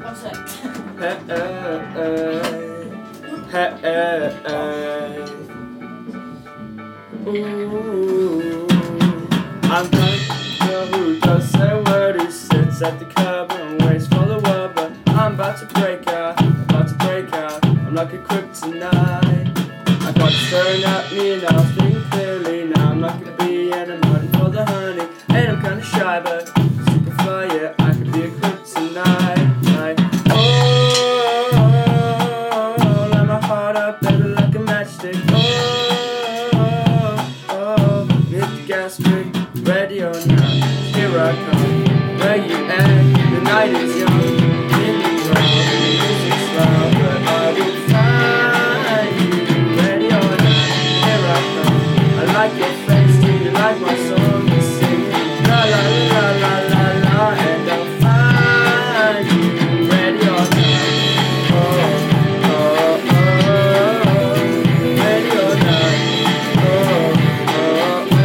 Hey, hey, hey. Ooh. I'm the girl who does say what he sits at the curb and waits for the world, but I'm about to break out, I'm like a kryptonite. I got staring at me now, thinking clearly now. I'm like a bee and I'm hunting for the honey. And I'm kinda shy, but super fly, yeah, I could be a kryptonite. Like, oh, light my heart up, baby, like a matchstick. Oh, hit the gas, quick, ready or not, here I come. Where you at? The night is young, in the crowd, the music's loud, but I will find you. Ready or not, here I come. I like your face, do you like my song? You sing la la la la la la, and I'll find you. Ready or not, oh, oh, oh, ready or not, oh, oh,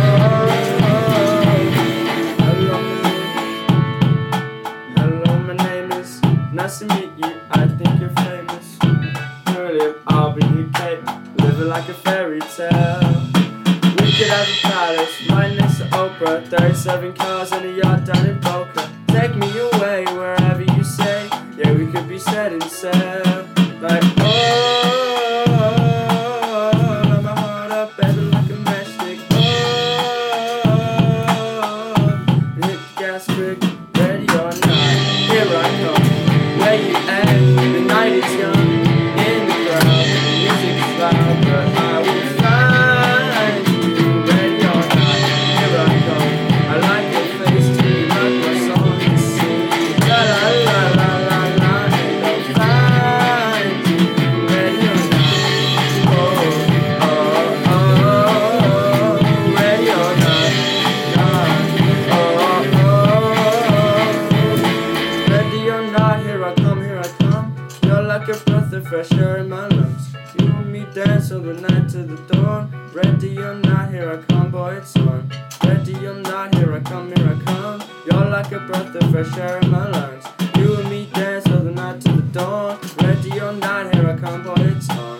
oh. Hello, my name is, nice to meet you, I think you're famous. I'll be UK, living like a fairy tale. We could have a palace right next to Oprah, 37 cars and a yacht down in Boca. Take me away wherever you say, yeah, we could be setting sail. Like, oh, light my heart up, baby, like a matchstick. Oh, hit the gas quick, ready or not, here I come. Where you at? The night is young. But I will find you. Ready or not, here I come. I like your face too, like my song you sing. La la la la la la, and I'll find you. Ready or not, oh, oh, oh, ready or not, oh, oh, ready or not, here I come, you're like a breath of fresh air in my lungs. You and me dance all the night to the dawn. Ready or not, here I come, boy, it's on. Ready or not, here I come, you're like a breath of fresh air in my lungs. You and me dance all the night to the dawn. Ready or not, here I come, boy, it's on.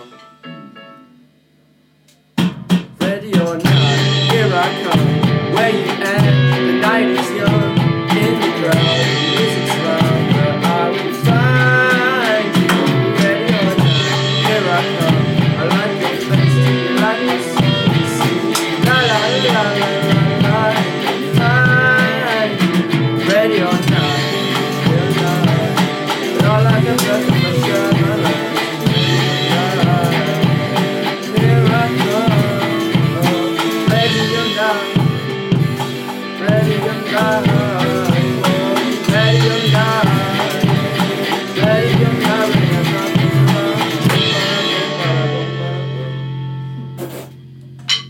Ready or not, here I come. Where you at? The night is young, in the crowd, the music's loud, but I will find you. Ready or not, here I come. I like your face, do you like my song? You sing la la la la la la, and find you. Ready or not, here I come. You're like a breath of fresh air in my lungs. Here I come. Ready or not, ready or not, ready or not, ready or not, ready or not.